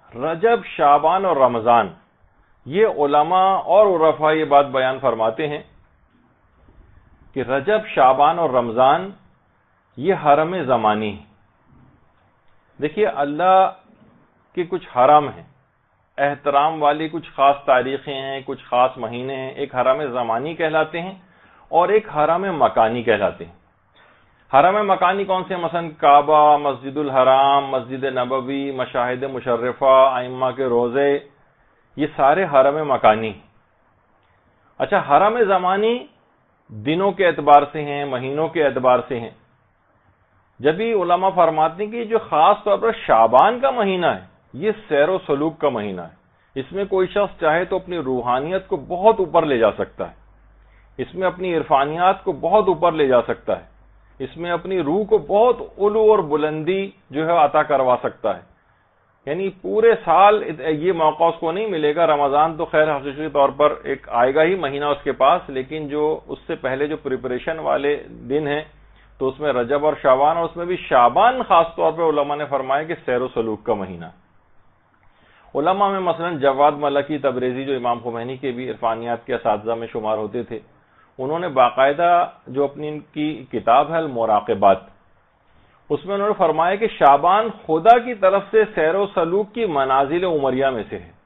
رجب، شعبان اور رمضان، یہ علماء اور عرفاء یہ بات بیان فرماتے ہیں کہ رجب، شعبان اور رمضان یہ حرم زمانی ہیں۔ دیکھیے اللہ کے کچھ حرم ہیں، احترام والی کچھ خاص تاریخیں ہیں، کچھ خاص مہینے ہیں، ایک حرم زمانی کہلاتے ہیں اور ایک حرم مکانی کہلاتے ہیں۔ حرم مکانی کون سے؟ مثلا کعبہ، مسجد الحرام، مسجد نبوی، مشاہد مشرفہ، ائمہ کے روضے، یہ سارے حرم مکانی۔ اچھا، حرم زمانی دنوں کے اعتبار سے ہیں، مہینوں کے اعتبار سے ہیں۔ جب ہی علماء فرماتے ہیں کہ جو خاص طور پر شعبان کا مہینہ ہے، یہ سیر و سلوک کا مہینہ ہے۔ اس میں کوئی شخص چاہے تو اپنی روحانیت کو بہت اوپر لے جا سکتا ہے، اس میں اپنی عرفانیات کو بہت اوپر لے جا سکتا ہے، اس میں اپنی روح کو بہت علو اور بلندی جو ہے عطا کروا سکتا ہے۔ یعنی پورے سال یہ موقع اس کو نہیں ملے گا۔ رمضان تو خیر حقیقی طور پر ایک آئے گا ہی مہینہ اس کے پاس، لیکن جو اس سے پہلے جو پریپریشن والے دن ہیں تو اس میں رجب اور شعبان، اور اس میں بھی شعبان خاص طور پہ علماء نے فرمایا کہ سیر و سلوک کا مہینہ۔ علماء میں مثلا جواد ملکی تبریزی، جو امام خمینی کے بھی عرفانیات کے اساتذہ میں شمار ہوتے تھے، انہوں نے باقاعدہ جو اپنی ان کی کتاب ہے المراقبات، اس میں انہوں نے فرمایا کہ شعبان خدا کی طرف سے سیر و سلوک کی منازل عمریہ میں سے ہے۔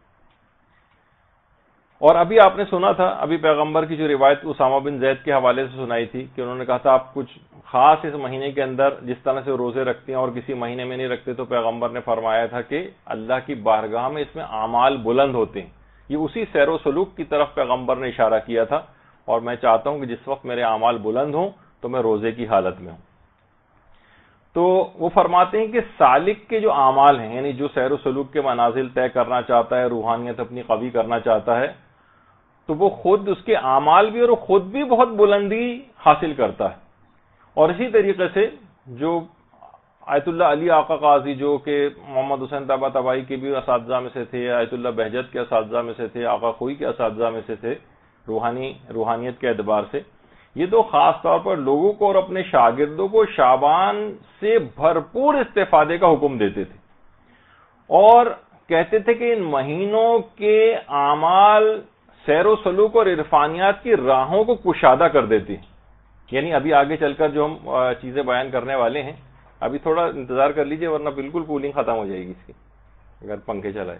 اور ابھی آپ نے سنا تھا، ابھی پیغمبر کی جو روایت اسامہ بن زید کے حوالے سے سنائی تھی کہ انہوں نے کہا تھا آپ کچھ خاص اس مہینے کے اندر جس طرح سے روزے رکھتے ہیں اور کسی مہینے میں نہیں رکھتے، تو پیغمبر نے فرمایا تھا کہ اللہ کی بارگاہ میں اس میں اعمال بلند ہوتے ہیں۔ یہ اسی سیر و سلوک کی طرف پیغمبر نے اشارہ کیا تھا، اور میں چاہتا ہوں کہ جس وقت میرے اعمال بلند ہوں تو میں روزے کی حالت میں ہوں۔ تو وہ فرماتے ہیں کہ سالک کے جو اعمال ہیں، یعنی جو سیر و سلوک کے منازل طے کرنا چاہتا ہے، روحانیت اپنی قوی کرنا چاہتا ہے، تو وہ خود اس کے اعمال بھی اور وہ خود بھی بہت بلندی حاصل کرتا ہے۔ اور اسی طریقے سے جو آیت اللہ علی آقا قاضی، جو کہ محمد حسین طباطبائی کے بھی اساتذہ میں سے تھے، آیت اللہ بہجت کے اساتذہ میں سے تھے، آقا خوئی کے اساتذہ میں سے تھے، روحانیت کے اعتبار سے، یہ تو خاص طور پر لوگوں کو اور اپنے شاگردوں کو شعبان سے بھرپور استفادے کا حکم دیتے تھے، اور کہتے تھے کہ ان مہینوں کے اعمال سیر و سلوک اور عرفانیات کی راہوں کو کشادہ کر دیتے ہیں۔ یعنی ابھی آگے چل کر جو ہم چیزیں بیان کرنے والے ہیں، ابھی تھوڑا انتظار کر لیجئے ورنہ بالکل کولنگ ختم ہو جائے گی اس کی اگر پنکھے چلائے۔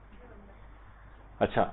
اچھا،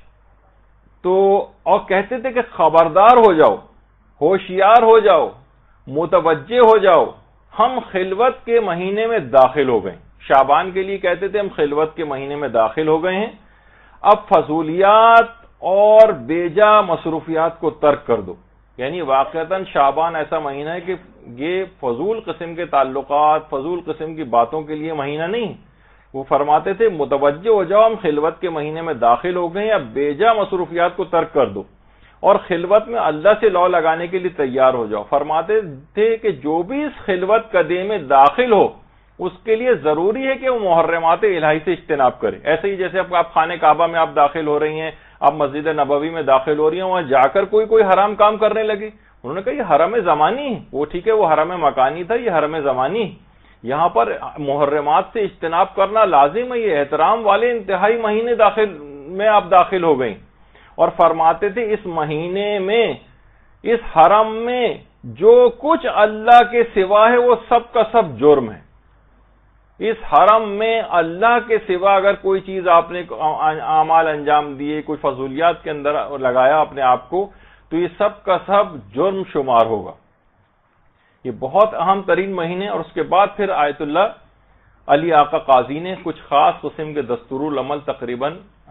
تو اور کہتے تھے کہ خبردار ہو جاؤ، ہوشیار ہو جاؤ، متوجہ ہو جاؤ، ہم خلوت کے مہینے میں داخل ہو گئے۔ شعبان کے لیے کہتے تھے ہم خلوت کے مہینے میں داخل ہو گئے ہیں، اب فضولیات اور بیجا مصروفیات کو ترک کر دو۔ یعنی واقعتاً شعبان ایسا مہینہ ہے کہ یہ فضول قسم کے تعلقات، فضول قسم کی باتوں کے لیے مہینہ نہیں۔ وہ فرماتے تھے متوجہ ہو جاؤ، ہم خلوت کے مہینے میں داخل ہو گئے ہیں، اب بیجا مصروفیات کو ترک کر دو اور خلوت میں اللہ سے لو لگانے کے لیے تیار ہو جاؤ۔ فرماتے تھے کہ جو بھی اس خلوت قدے میں داخل ہو اس کے لیے ضروری ہے کہ وہ محرمات الہی سے اجتناب کرے۔ ایسے ہی جیسے آپ خانہ کعبہ میں آپ داخل ہو رہی ہیں، آپ مسجد نبوی میں داخل ہو رہی ہیں، وہاں جا کر کوئی حرام کام کرنے لگے، انہوں نے کہا یہ حرم زمانی ہے۔ وہ ٹھیک ہے، وہ حرم مکانی تھا، یہ حرم زمانی ہے، یہاں پر محرمات سے اجتناب کرنا لازم ہے، یہ احترام والے انتہائی مہینے میں آپ داخل ہو گئیں۔ اور فرماتے تھے اس مہینے میں، اس حرم میں جو کچھ اللہ کے سوا ہے وہ سب کا سب جرم ہے۔ اس حرم میں اللہ کے سوا اگر کوئی چیز آپ نے اعمال انجام دیے، کوئی فضولیات کے اندر لگایا اپنے آپ کو، تو یہ سب کا سب جرم شمار ہوگا۔ یہ بہت اہم ترین مہینے۔ اور اس کے بعد پھر آیت اللہ علی آقا قاضی نے کچھ خاص قسم کے دستور العمل تقریباً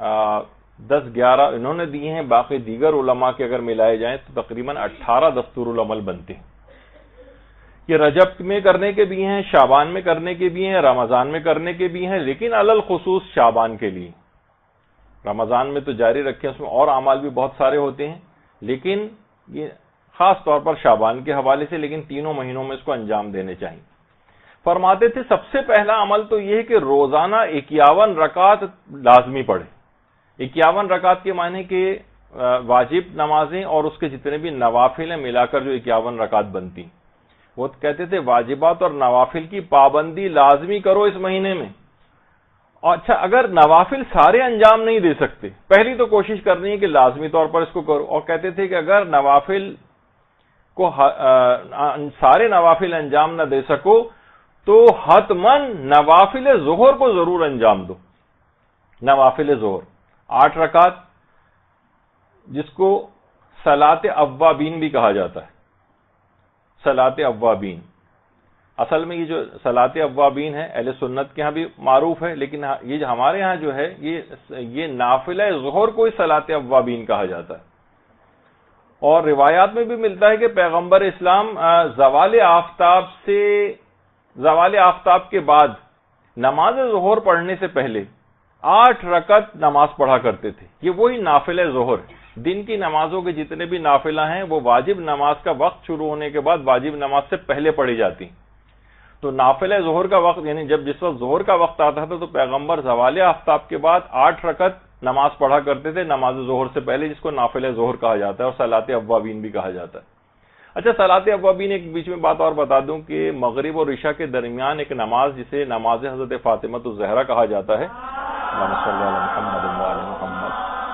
10-11 انہوں نے دیے ہیں، باقی دیگر علماء کے اگر ملائے جائیں تو تقریباً 18 دستور العمل بنتے ہیں۔ یہ رجب میں کرنے کے بھی ہیں، شعبان میں کرنے کے بھی ہیں، رمضان میں کرنے کے بھی ہیں، لیکن علل خصوص شعبان کے لیے۔ رمضان میں تو جاری رکھیں، اس میں اور اعمال بھی بہت سارے ہوتے ہیں، لیکن یہ خاص طور پر شعبان کے حوالے سے، لیکن تینوں مہینوں میں اس کو انجام دینے چاہیے۔ فرماتے تھے سب سے پہلا عمل تو یہ ہے کہ روزانہ 51 رکعت لازمی پڑھے۔ 51 رکعت کے معنی کہ واجب نمازیں اور اس کے جتنے بھی نوافل ہیں ملا کر جو 51 رکعت بنتی، وہ کہتے تھے واجبات اور نوافل کی پابندی لازمی کرو اس مہینے میں، اچھا اگر نوافل سارے انجام نہیں دے سکتے، پہلی تو کوشش کرنی ہے کہ لازمی طور پر اس کو کرو، اور کہتے تھے کہ اگر نوافل کو سارے نوافل انجام نہ دے سکو تو حتماً نوافل ظہر کو ضرور انجام دو۔ نوافل ظہر 8 رکعت، جس کو صلاۃ اوابین بھی کہا جاتا ہے، صلاۃ اوابین۔ اصل میں یہ جو صلاۃ اوابین ہے اہل سنت کے ہاں بھی معروف ہے، لیکن یہ ہمارے ہاں جو ہے یہ نافلہ ظہر کو ہی صلاۃ اوابین کہا جاتا ہے۔ اور روایات میں بھی ملتا ہے کہ پیغمبر اسلام زوال آفتاب کے بعد نماز ظہر پڑھنے سے پہلے 8 رکعت نماز پڑھا کرتے تھے۔ یہ وہی نافلہ ظہر، دن کی نمازوں کے جتنے بھی نافلہ ہیں وہ واجب نماز کا وقت شروع ہونے کے بعد واجب نماز سے پہلے پڑھی جاتی۔ تو نافلہ ظہر کا وقت یعنی جس وقت ظہر کا وقت آتا تھا تو پیغمبر زوال آفتاب کے بعد 8 رکعت نماز پڑھا کرتے تھے نماز ظہر سے پہلے، جس کو نافلہ ظہر کہا جاتا ہے اور صلاۃ اوابین بھی کہا جاتا ہے۔ اچھا صلاۃ اوابین ایک بیچ میں بات اور بتا دوں کہ مغرب اور عشاء کے درمیان ایک نماز جسے نماز حضرت فاطمہ الزہرا کہا جاتا ہے، اللہم صلی علی محمد و آل محمد،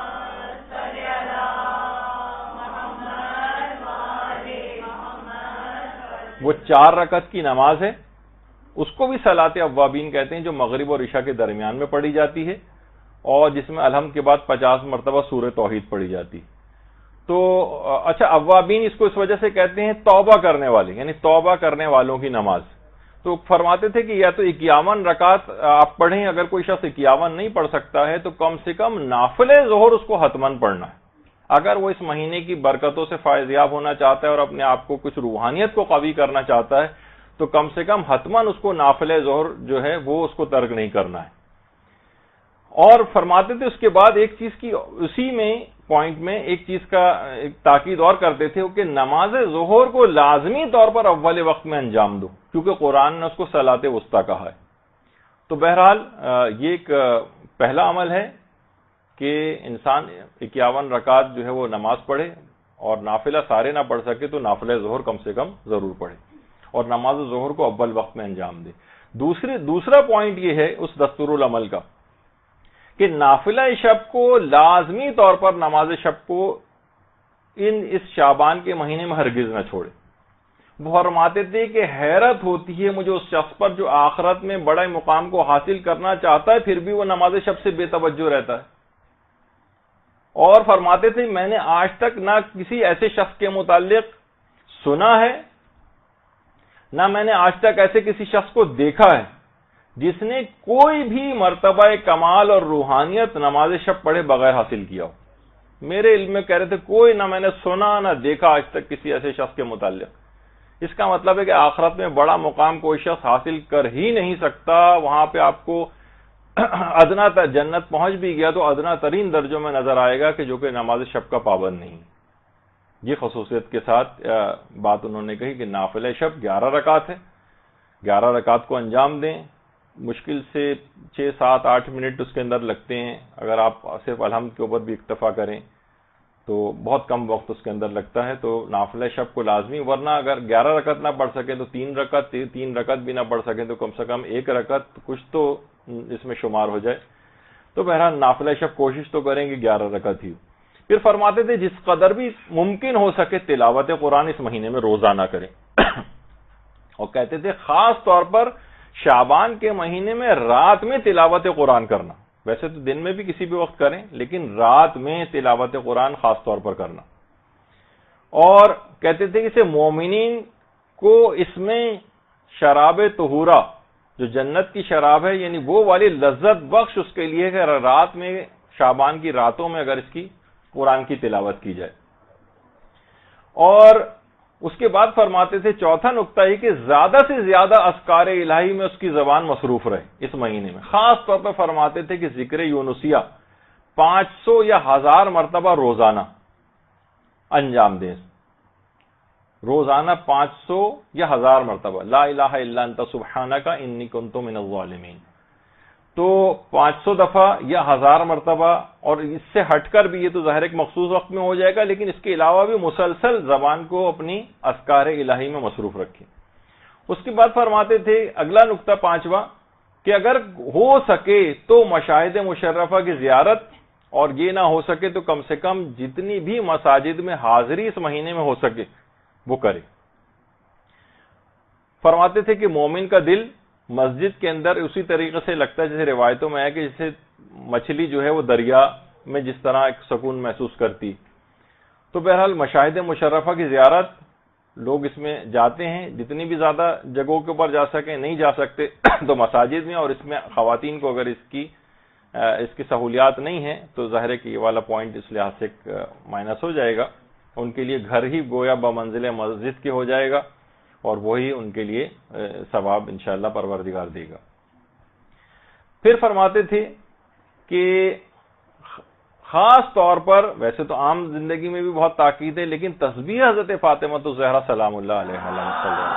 وہ 4 رکعت کی نماز ہے، اس کو بھی صلاۃ اوابین کہتے ہیں، جو مغرب اور عشاء کے درمیان میں پڑھی جاتی ہے اور جس میں الحمد کے بعد 50 مرتبہ سورہ توحید پڑھی جاتی۔ تو اچھا اوابین اس کو اس وجہ سے کہتے ہیں توبہ کرنے والے، یعنی توبہ کرنے والوں کی نماز۔ تو فرماتے تھے کہ یا تو 51 رکعت آپ پڑھیں، اگر کوئی شخص 51 نہیں پڑھ سکتا ہے تو کم سے کم نافلہ ظہر اس کو حتماً پڑھنا ہے۔ اگر وہ اس مہینے کی برکتوں سے فائز یاب ہونا چاہتا ہے اور اپنے آپ کو کچھ روحانیت کو قوی کرنا چاہتا ہے تو کم سے کم حتماً اس کو نافلہ ظہر جو ہے وہ اس کو ترک نہیں کرنا ہے۔ اور فرماتے تھے اس کے بعد ایک چیز کی اسی میں پوائنٹ میں ایک چیز کا ایک تاکید اور کرتے تھے کہ نماز ظہر کو لازمی طور پر اول وقت میں انجام دو، کیونکہ قرآن نے اس کو صلاۃ وسطیٰ کہا ہے۔ تو بہرحال یہ ایک پہلا عمل ہے کہ انسان 51 رکعت جو ہے وہ نماز پڑھے، اور نافلہ سارے نہ پڑھ سکے تو نافلہ ظہر کم سے کم ضرور پڑھے اور نماز ظہر کو اول وقت میں انجام دے۔ دوسرا پوائنٹ یہ ہے اس دستور العمل کا کہ نافلہ شب کو لازمی طور پر نماز شب کو اس شعبان کے مہینے میں ہرگز نہ چھوڑے۔ وہ فرماتے تھے کہ حیرت ہوتی ہے مجھے اس شخص پر جو آخرت میں بڑے مقام کو حاصل کرنا چاہتا ہے پھر بھی وہ نماز شب سے بے توجہ رہتا ہے۔ اور فرماتے تھے میں نے آج تک نہ کسی ایسے شخص کے متعلق سنا ہے، نہ میں نے آج تک ایسے کسی شخص کو دیکھا ہے جس نے کوئی بھی مرتبہ کمال اور روحانیت نماز شب پڑھے بغیر حاصل کیا ہو۔ میرے علم میں کہہ رہے تھے کوئی نہ میں نے سنا نہ دیکھا آج تک کسی ایسے شخص کے متعلق۔ اس کا مطلب ہے کہ آخرت میں بڑا مقام کوئی شخص حاصل کر ہی نہیں سکتا، وہاں پہ آپ کو ادنا جنت پہنچ بھی گیا تو ادنا ترین درجوں میں نظر آئے گا کہ جو کہ نماز شب کا پابند نہیں۔ یہ خصوصیت کے ساتھ بات انہوں نے کہی کہ نافلہ شب 11 رکعت ہے، 11 رکعت کو انجام دیں، مشکل سے 6 7 8 منٹ اس کے اندر لگتے ہیں۔ اگر آپ صرف الحمد کے اوپر بھی اکتفا کریں تو بہت کم وقت اس کے اندر لگتا ہے۔ تو نافلہ شب کو لازمی، ورنہ اگر 11 رکعت نہ پڑھ سکیں تو 3 رکعت بھی نہ پڑھ سکیں تو کم سے کم 1 رکعت کچھ تو اس میں شمار ہو جائے۔ تو بہرحال نافلہ شب کوشش تو کریں کہ 11 رکعت ہی۔ پھر فرماتے تھے جس قدر بھی ممکن ہو سکے تلاوت قرآن اس مہینے میں روزانہ کریں، اور کہتے تھے خاص طور پر شعبان کے مہینے میں رات میں تلاوت قرآن کرنا، ویسے تو دن میں بھی کسی بھی وقت کریں لیکن رات میں تلاوت قرآن خاص طور پر کرنا۔ اور کہتے تھے کہ اسے مومنین کو اس میں شراب طہورہ جو جنت کی شراب ہے یعنی وہ والی لذت بخش اس کے لیے کہ رات میں شعبان کی راتوں میں اگر اس کی قرآن کی تلاوت کی جائے۔ اور اس کے بعد فرماتے تھے چوتھا نقطہ یہ کہ زیادہ سے زیادہ اذکار الہی میں اس کی زبان مصروف رہے اس مہینے میں۔ خاص طور پر فرماتے تھے کہ ذکر یونسیہ 500 یا 1000 مرتبہ روزانہ انجام دیں، روزانہ 500 یا 1000 مرتبہ لا الہ الا انت سبحانک انی کنت من الظالمین۔ تو 500 دفعہ یا 1000 مرتبہ، اور اس سے ہٹ کر بھی یہ تو ظاہر ایک مخصوص وقت میں ہو جائے گا، لیکن اس کے علاوہ بھی مسلسل زبان کو اپنی اذکار الہی میں مصروف رکھیں۔ اس کے بعد فرماتے تھے اگلا نقطہ 5واں کہ اگر ہو سکے تو مشاہد مشرفہ کی زیارت، اور یہ نہ ہو سکے تو کم سے کم جتنی بھی مساجد میں حاضری اس مہینے میں ہو سکے وہ کرے۔ فرماتے تھے کہ مومن کا دل مسجد کے اندر اسی طریقے سے لگتا ہے جیسے روایتوں میں ہے کہ جیسے مچھلی جو ہے وہ دریا میں جس طرح ایک سکون محسوس کرتی۔ تو بہرحال مشاہد مشرفہ کی زیارت لوگ اس میں جاتے ہیں، جتنی بھی زیادہ جگہوں کے اوپر جا سکیں، نہیں جا سکتے تو مساجد میں، اور اس میں خواتین کو اگر اس کی سہولیات نہیں ہیں تو ظاہر ہے کہ یہ والا پوائنٹ اس لحاظ سے مائنس ہو جائے گا، ان کے لیے گھر ہی گویا بمنزل مسجد کے ہو جائے گا، اور وہی ان کے لیے ثواب انشاءاللہ پروردگار دے گا۔ پھر فرماتے تھے کہ خاص طور پر، ویسے تو عام زندگی میں بھی بہت تاکید ہے، لیکن تسبیح حضرت فاطمہ الزہرا سلام اللہ علیہ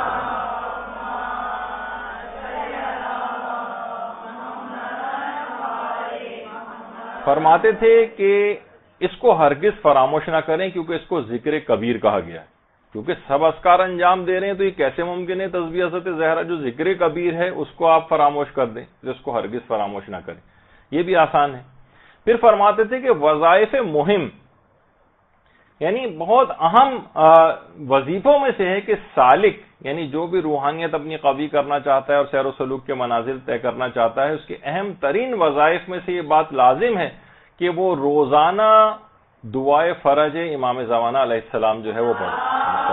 فرماتے تھے کہ اس کو ہرگز فراموش نہ کریں، کیونکہ اس کو ذکر کبیر کہا گیا ہے، کیونکہ سب اذکار انجام دے رہے ہیں تو یہ کیسے ممکن ہے تسبیح حضرت زہرا جو ذکر کبیر ہے اس کو آپ فراموش کر دیں، اس کو ہرگز فراموش نہ کریں، یہ بھی آسان ہے۔ پھر فرماتے تھے کہ وظائف مہم، یعنی بہت اہم وظیفوں میں سے ہے کہ سالک، یعنی جو بھی روحانیت اپنی قوی کرنا چاہتا ہے اور سیر و سلوک کے منازل طے کرنا چاہتا ہے، اس کے اہم ترین وظائف میں سے یہ بات لازم ہے کہ وہ روزانہ دعائے فرج امام زمانہ علیہ السلام جو ہے وہ پڑھے۔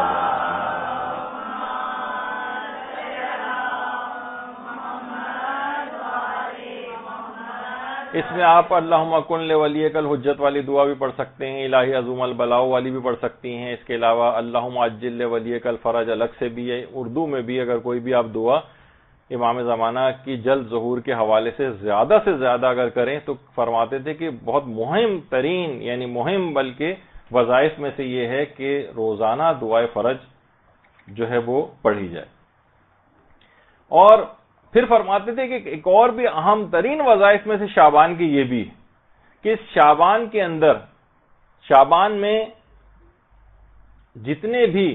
اس میں آپ اللہم کن لولیک الحجت والی دعا بھی پڑھ سکتے ہیں، الہی عظم البلاء والی بھی پڑھ سکتی ہیں، اس کے علاوہ اللہم عجل لولیک الفرج الگ سے بھی ہے، اردو میں بھی اگر کوئی بھی آپ دعا امام زمانہ کی جلد ظہور کے حوالے سے زیادہ اگر کریں تو فرماتے تھے کہ بہت مہم ترین، یعنی مہم بلکہ وظائف میں سے یہ ہے کہ روزانہ دعائے فرج جو ہے وہ پڑھی جائے۔ اور پھر فرماتے تھے کہ ایک اور بھی اہم ترین وظائف میں سے شعبان کی یہ بھی ہے کہ اس شعبان کے اندر، شعبان میں جتنے بھی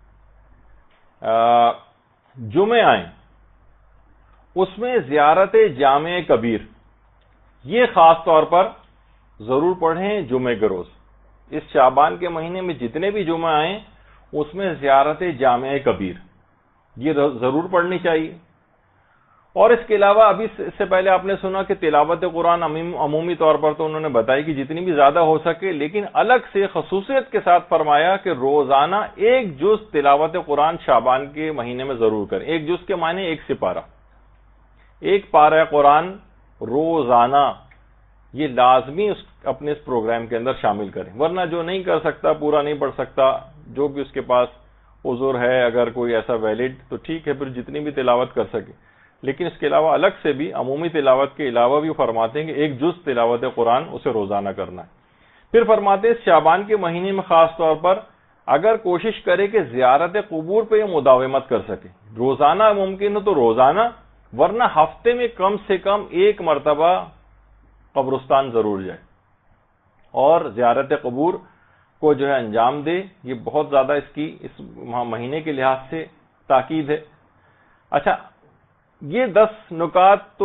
جمعے آئیں اس میں زیارت جامع کبیر یہ خاص طور پر ضرور پڑھیں جمعے کے روز۔ اس شعبان کے مہینے میں جتنے بھی جمعے آئیں اس میں زیارت جامع کبیر یہ ضرور پڑھنی چاہیے۔ اور اس کے علاوہ ابھی اس سے پہلے آپ نے سنا کہ تلاوت قرآن عمومی طور پر تو انہوں نے بتائی کہ جتنی بھی زیادہ ہو سکے، لیکن الگ سے خصوصیت کے ساتھ فرمایا کہ روزانہ ایک جز تلاوت قرآن شعبان کے مہینے میں ضرور کریں۔ ایک جز کے معنی ایک سپارہ، ایک پارہ قرآن روزانہ، یہ لازمی اپنے اس پروگرام کے اندر شامل کریں، ورنہ جو نہیں کر سکتا، پورا نہیں پڑھ سکتا، جو بھی اس کے پاس عذر ہے اگر کوئی ایسا ویلڈ تو ٹھیک ہے، پھر جتنی بھی تلاوت کر سکے، لیکن اس کے علاوہ الگ سے بھی عمومی تلاوت کے علاوہ بھی فرماتے ہیں کہ ایک جز تلاوت قرآن اسے روزانہ کرنا ہے۔ پھر فرماتے ہیں شعبان کے مہینے میں خاص طور پر اگر کوشش کرے کہ زیارت قبور پہ یہ مداومت کر سکے، روزانہ ممکن ہو تو روزانہ، ورنہ ہفتے میں کم سے کم ایک مرتبہ قبرستان ضرور جائے اور زیارت قبور کو جو ہے انجام دے۔ یہ بہت زیادہ اس مہینے کے لحاظ سے تاکید ہے۔ اچھا، یہ 10 نکات تو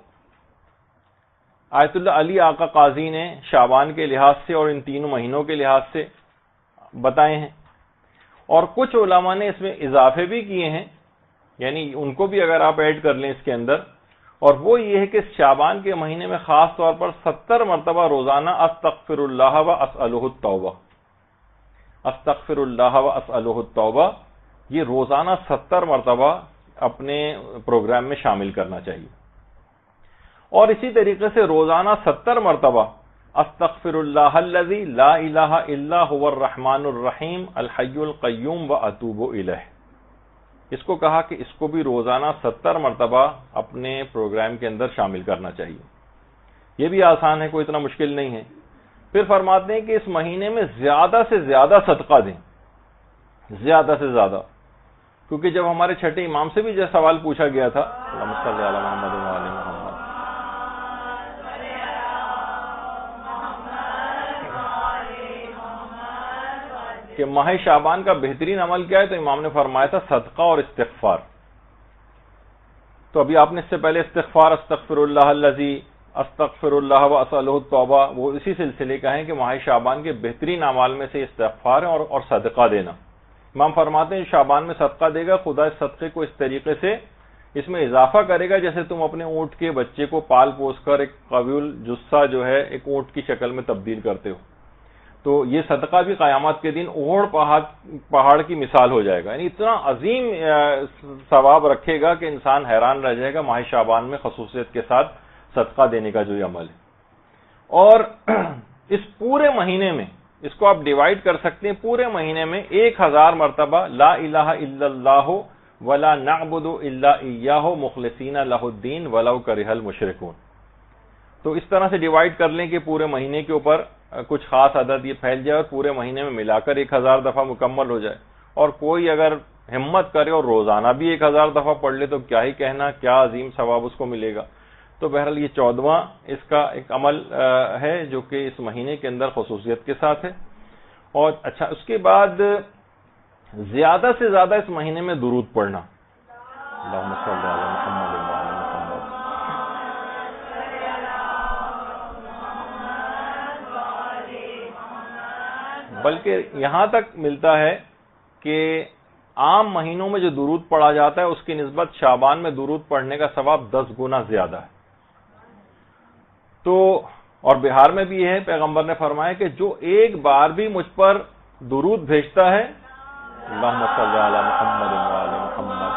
آیت اللہ علی آقا قاضی نے شعبان کے لحاظ سے اور ان تینوں مہینوں کے لحاظ سے بتائے ہیں، اور کچھ علماء نے اس میں اضافے بھی کیے ہیں، یعنی ان کو بھی اگر آپ ایڈ کر لیں اس کے اندر، اور وہ یہ ہے کہ شعبان کے مہینے میں خاص طور پر 70 مرتبہ روزانہ استغفر اللہ و اسألہ التوبہ، استغفر اللہ و اسألہ التوبہ، یہ روزانہ 70 مرتبہ اپنے پروگرام میں شامل کرنا چاہیے۔ اور اسی طریقے سے روزانہ 70 مرتبہ استغفر اللہ الذی لا الہ الا هو الرحمن الرحیم الحی القیوم واتوب الیہ، اس کو کہا کہ اس کو بھی روزانہ 70 مرتبہ اپنے پروگرام کے اندر شامل کرنا چاہیے۔ یہ بھی آسان ہے، کوئی اتنا مشکل نہیں ہے۔ پھر فرماتے ہیں کہ اس مہینے میں زیادہ سے زیادہ صدقہ دیں، زیادہ سے زیادہ، کیونکہ جب ہمارے چھٹے امام سے بھی جو سوال پوچھا گیا تھا اللہم صلی علی محمد و علی محمد، کہ ماہ شعبان کا بہترین عمل کیا ہے، تو امام نے فرمایا تھا صدقہ اور استغفار۔ تو ابھی آپ نے اس سے پہلے استغفار استغفر اللہ الذی استغفر اللہ واسألہ التوبہ وہ اسی سلسلے کا ہے کہ ماہ شعبان کے بہترین اعمال میں سے استغفار ہے اور صدقہ دینا. امام فرماتے ہیں شعبان میں صدقہ دے گا خدا اس صدقے کو اس طریقے سے اس میں اضافہ کرے گا جیسے تم اپنے اونٹ کے بچے کو پال پوس کر ایک قوی جثہ جو ہے ایک اونٹ کی شکل میں تبدیل کرتے ہو. تو یہ صدقہ بھی قیامت کے دن اوڑ پہاڑ کی مثال ہو جائے گا, یعنی اتنا عظیم ثواب رکھے گا کہ انسان حیران رہ جائے گا ماہ شعبان میں خصوصیت کے ساتھ صدقہ دینے کا جو یہ عمل ہے. اور اس پورے مہینے میں اس کو آپ ڈیوائیڈ کر سکتے ہیں, پورے مہینے میں 1000 مرتبہ لا الہ الا اللہ ولا نعبد الا ایاہ مخلصین لہ الدین ولو کرہ المشرکون. تو اس طرح سے ڈیوائیڈ کر لیں کہ پورے مہینے کے اوپر کچھ خاص عدد یہ پھیل جائے اور پورے مہینے میں ملا کر 1000 دفعہ مکمل ہو جائے. اور کوئی اگر ہمت کرے اور روزانہ بھی 1000 دفعہ پڑھ لے تو کیا ہی کہنا, کیا عظیم ثواب اس کو ملے گا. تو بہرحال یہ 14واں اس کا ایک عمل ہے جو کہ اس مہینے کے اندر خصوصیت کے ساتھ ہے. اور اچھا اس کے بعد زیادہ سے زیادہ اس مہینے میں درود پڑھنا, اللہم صلی علی محمد وعلی محمد. بلکہ یہاں تک ملتا ہے کہ عام مہینوں میں جو درود پڑھا جاتا ہے اس کی نسبت شعبان میں درود پڑھنے کا ثواب 10 گنا زیادہ ہے. تو اور بہار میں بھی یہ ہے, پیغمبر نے فرمایا کہ جو ایک بار بھی مجھ پر درود بھیجتا ہے, اللہم صلی علی محمد وعلی محمد,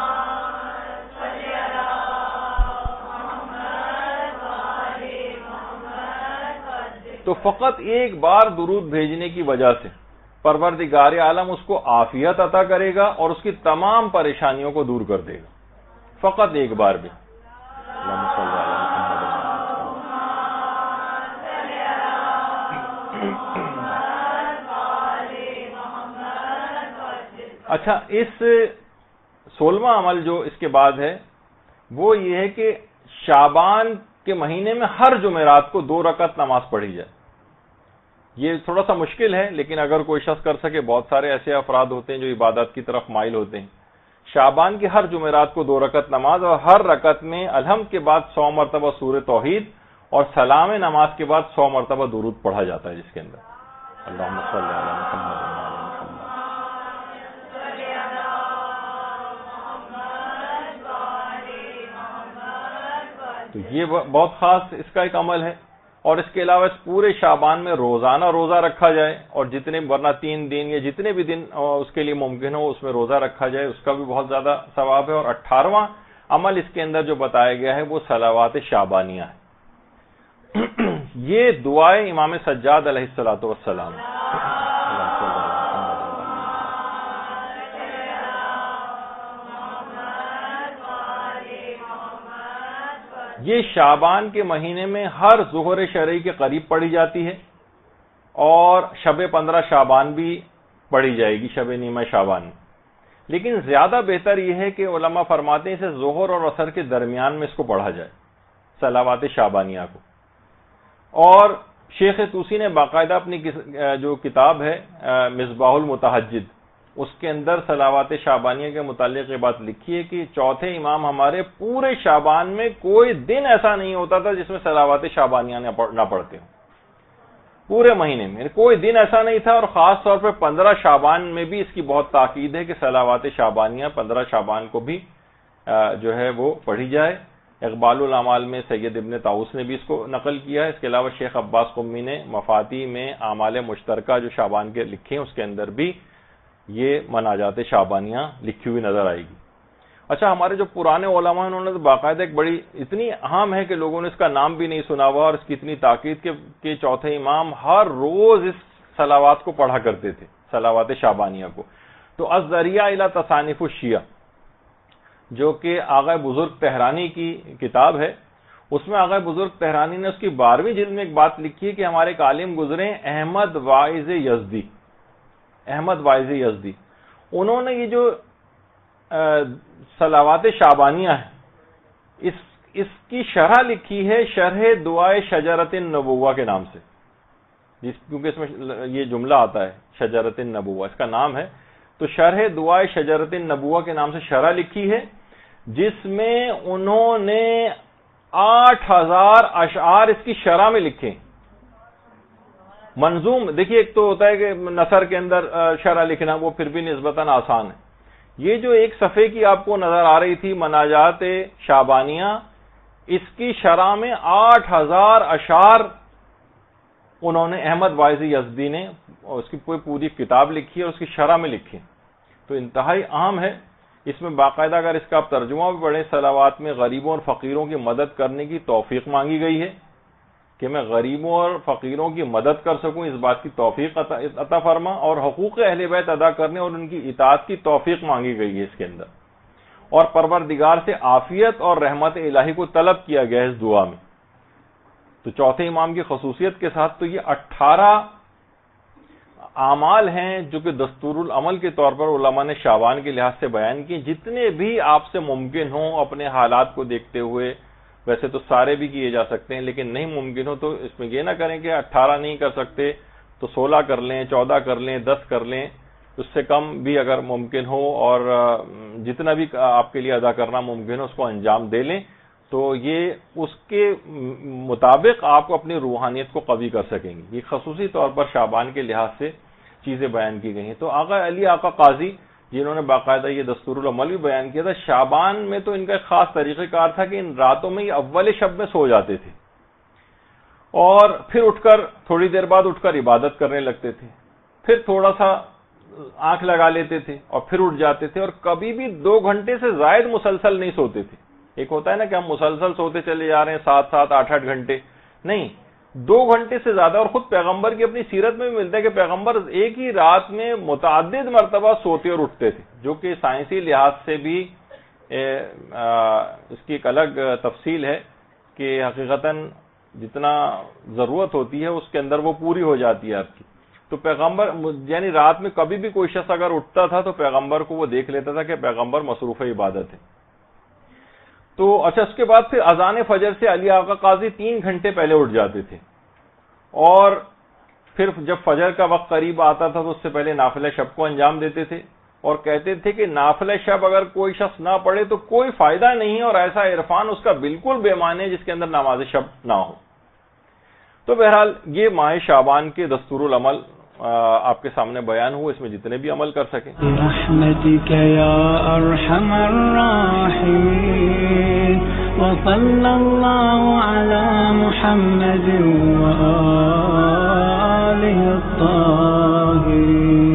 تو فقط ایک بار درود بھیجنے کی وجہ سے پروردگار عالم اس کو عافیت عطا کرے گا اور اس کی تمام پریشانیوں کو دور کر دے گا, فقط ایک بار بھی. اللہم صلی علی محمد. اچھا اس 16واں عمل جو اس کے بعد ہے وہ یہ ہے کہ شعبان کے مہینے میں ہر جمعرات کو 2 رکعت نماز پڑھی جائے. یہ تھوڑا سا مشکل ہے لیکن اگر کوئی شخص کر سکے, بہت سارے ایسے افراد ہوتے ہیں جو عبادت کی طرف مائل ہوتے ہیں. شعبان کی ہر جمعرات کو 2 رکعت نماز اور ہر رکعت میں الحمد کے بعد 100 مرتبہ سورہ توحید اور سلام نماز کے بعد 100 مرتبہ درود پڑھا جاتا ہے جس کے اندر اللہم صلی علی محمد وعلی محمد. تو یہ بہت خاص اس کا ایک عمل ہے. اور اس کے علاوہ اس پورے شعبان میں روزانہ روزہ رکھا جائے اور جتنے ورنہ 3 دن یا جتنے بھی دن اس کے لیے ممکن ہو اس میں روزہ رکھا جائے, اس کا بھی بہت زیادہ ثواب ہے. اور 18واں عمل اس کے اندر جو بتایا گیا ہے وہ صلوات شعبانیہ ہے. یہ دعائیں امام سجاد علیہ الصلوۃ والسلام, یہ شعبان کے مہینے میں ہر ظہر شرعی کے قریب پڑھی جاتی ہے اور شب 15 شعبان بھی پڑھی جائے گی, شب نیمہ شعبان میں. لیکن زیادہ بہتر یہ ہے کہ علماء فرماتے ہیں اسے ظہر اور عصر کے درمیان میں اس کو پڑھا جائے صلوات شعبانیہ کو. اور شیخ طوسی نے باقاعدہ اپنی جو کتاب ہے مصباح المتہجد اس کے اندر صلوات شعبانیہ کے متعلق یہ بات لکھی ہے کہ چوتھے امام ہمارے پورے شعبان میں کوئی دن ایسا نہیں ہوتا تھا جس میں صلوات شعبانیہ نہ پڑھتے ہوں. پورے مہینے میں کوئی دن ایسا نہیں تھا. اور خاص طور پہ 15 شعبان میں بھی اس کی بہت تاکید ہے کہ صلوات شعبانیہ 15 شعبان کو بھی جو ہے وہ پڑھی جائے. اقبال الاعمال میں سید ابن طاؤس نے بھی اس کو نقل کیا ہے. اس کے علاوہ شیخ عباس قمی نے مفاتی میں اعمال مشترکہ جو شعبان کے لکھے ہیں اس کے اندر بھی یہ مناجات شعبانیہ لکھی ہوئی نظر آئے گی. اچھا ہمارے جو پرانے علماء انہوں نے تو باقاعدہ ایک بڑی اتنی اہم ہے کہ لوگوں نے اس کا نام بھی نہیں سنا ہوا اور اس کی اتنی تاکید کہ چوتھے امام ہر روز اس صلوات کو پڑھا کرتے تھے, صلوات شعبانیہ کو. تو الذریعہ الی تصانیف الشیعہ جو کہ آغا بزرگ تہرانی کی کتاب ہے, اس میں آغا بزرگ تہرانی نے اس کی 12ویں جلد میں ایک بات لکھی ہے کہ ہمارے ایک عالم گزرے احمد واعظ یزدی, احمد واعظ یزدی. انہوں نے یہ جو صلوات شعبانیہ ہے اس کی شرح لکھی ہے شرح دعائے شجرۃ النبوہ کے نام سے, کیونکہ اس میں یہ جملہ آتا ہے شجرۃ النبوہ اس کا نام ہے. تو شرح دعائے شجرۃ النبوہ کے نام سے شرح لکھی ہے جس میں انہوں نے 8000 اشعار اس کی شرح میں لکھے. منظوم دیکھیے، ایک تو ہوتا ہے کہ نثر کے اندر شرح لکھنا، وہ پھر بھی نسبتاً آسان ہے. یہ جو ایک صفحے کی آپ کو نظر آ رہی تھی مناجات شعبانیہ، اس کی شرح میں 8000 اشعار انہوں نے احمد واعظی یزدی نے اس کی پوری کتاب لکھی اور اس کی شرح میں لکھی. تو انتہائی اہم ہے. اس میں باقاعدہ اگر اس کا آپ ترجمہ بھی پڑھیں، صلوات میں غریبوں اور فقیروں کی مدد کرنے کی توفیق مانگی گئی ہے کہ میں غریبوں اور فقیروں کی مدد کر سکوں، اس بات کی توفیق عطا فرما، اور حقوق اہل بیت ادا کرنے اور ان کی اطاعت کی توفیق مانگی گئی ہے اس کے اندر. اور پروردگار سے عافیت اور رحمت الہی کو طلب کیا گیا ہے اس دعا میں. تو چوتھے امام کی خصوصیت کے ساتھ تو یہ 18 اعمال ہیں جو کہ دستور العمل کے طور پر علماء نے شعبان کے لحاظ سے بیان کیے، جتنے بھی آپ سے ممکن ہوں اپنے حالات کو دیکھتے ہوئے. ویسے تو سارے بھی کیے جا سکتے ہیں، لیکن نہیں ممکن ہو تو اس میں یہ نہ کریں کہ 18 نہیں کر سکتے تو 16 کر لیں، 14 کر لیں، 10 کر لیں، اس سے کم بھی اگر ممکن ہو، اور جتنا بھی آپ کے لیے ادا کرنا ممکن ہو اس کو انجام دے لیں. تو یہ اس کے مطابق آپ اپنی روحانیت کو قوی کر سکیں گے. یہ خصوصی طور پر شعبان کے لحاظ سے چیزیں بیان کی گئی ہیں. تو آقا علی آقا قاضی جنہوں نے باقاعدہ یہ دستور العمل بھی بیان کیا تھا، شعبان میں تو ان کا ایک خاص طریقہ کار تھا کہ ان راتوں میں یہ اول شب میں سو جاتے تھے اور پھر اٹھ کر تھوڑی دیر بعد اٹھ کر عبادت کرنے لگتے تھے، پھر تھوڑا سا آنکھ لگا لیتے تھے اور پھر اٹھ جاتے تھے، اور کبھی بھی 2 گھنٹے سے زائد مسلسل نہیں سوتے تھے. ایک ہوتا ہے نا کہ ہم مسلسل سوتے چلے جا رہے ہیں 7-7 8-8 گھنٹے، نہیں، 2 گھنٹے سے زیادہ. اور خود پیغمبر کی اپنی سیرت میں بھی ملتا ہے کہ پیغمبر ایک ہی رات میں متعدد مرتبہ سوتے اور اٹھتے تھے، جو کہ سائنسی لحاظ سے بھی اس کی ایک الگ تفصیل ہے کہ حقیقتاً جتنا ضرورت ہوتی ہے اس کے اندر وہ پوری ہو جاتی ہے آپ کی. تو پیغمبر یعنی رات میں کبھی بھی کوئی شخص اگر اٹھتا تھا تو پیغمبر کو وہ دیکھ لیتا تھا کہ پیغمبر مصروف عبادت ہے. تو اچھا، اس کے بعد پھر اذان فجر سے علی آقا قاضی 3 گھنٹے پہلے اٹھ جاتے تھے، اور پھر جب فجر کا وقت قریب آتا تھا تو اس سے پہلے نافلہ شب کو انجام دیتے تھے، اور کہتے تھے کہ نافلہ شب اگر کوئی شخص نہ پڑھے تو کوئی فائدہ نہیں ہے، اور ایسا عرفان اس کا بالکل بے معنی ہے جس کے اندر نماز شب نہ ہو. تو بہرحال یہ ماہ شعبان کے دستور العمل آپ کے سامنے بیان ہوئے، اس میں جتنے بھی عمل کر سکیں. برحمتک یا ارحم الراحمین وصلی اللہ علی محمد وآلہ الطاہرین.